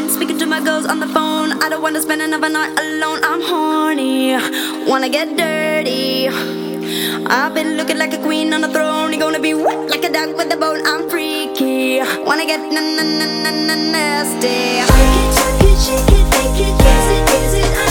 speaking to my girls on the phone. I don't wanna spend another night alone. I'm horny, wanna get dirty. I've been looking like a queen on a throne. You're gonna be wet like a duck with a bone. I'm freaky, wanna get nasty. Shake it, shake it, shake it, take it, use it,